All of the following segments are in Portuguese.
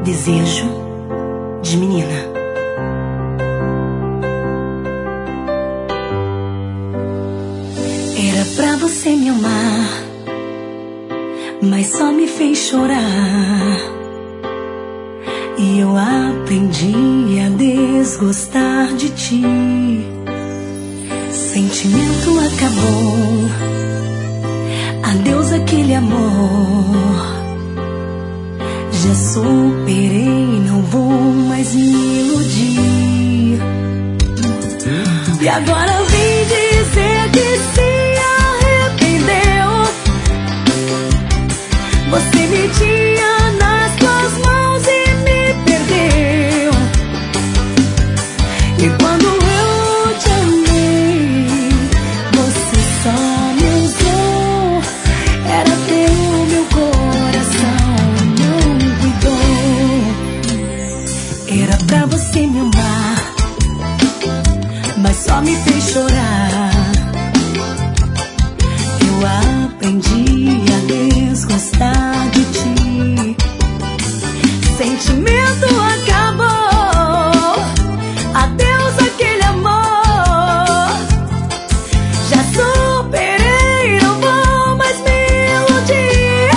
Desejo de menina. Era pra você me amar, mas só me fez chorar. E eu aprendi a desgostar de ti. Sentimento acabou, adeus aquele amor. Já superei, não vou mais me iludir. E agora vem dizer que se arrependeu. Você me tinha nas tuas mãos e me perdeu. E quando eu te amei, você só me usou. Era teu meu coração, não cuidou. Era pra você me amar, mas só me fez chorar. Eu aprendi a desgostar de ti. Sentimento acabou, adeus aquele amor. Já superei, não vou mais me iludir.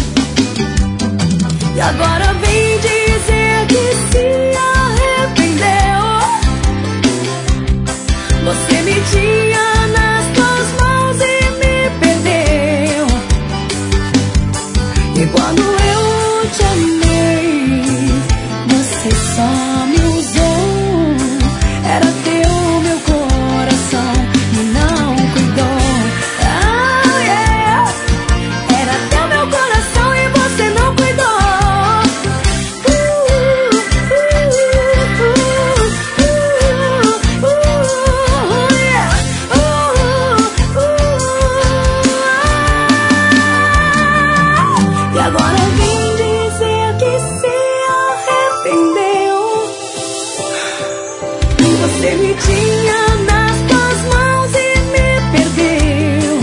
E agora vem dizer que se arrependeu. Você me tinha nas tuas mãos e me perdeu. E quando eu te amei, você só me usou. Era teu meu coração e não cuidou. Ah, yeah. Era teu meu coração e você não cuidou. Yeah. E agora vem dizer que se arrependeu. Você me tinha nas tuas mãos e me perdeu.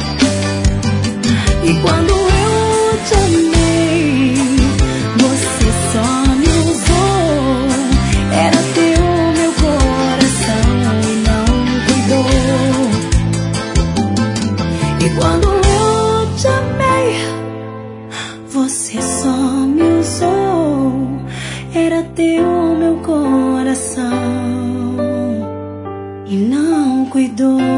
E quando eu te amei, você só me usou. Era teu meu coração e não cuidou. E quando eu te amei, você só me usou. Era teu meu coração e não cuidou.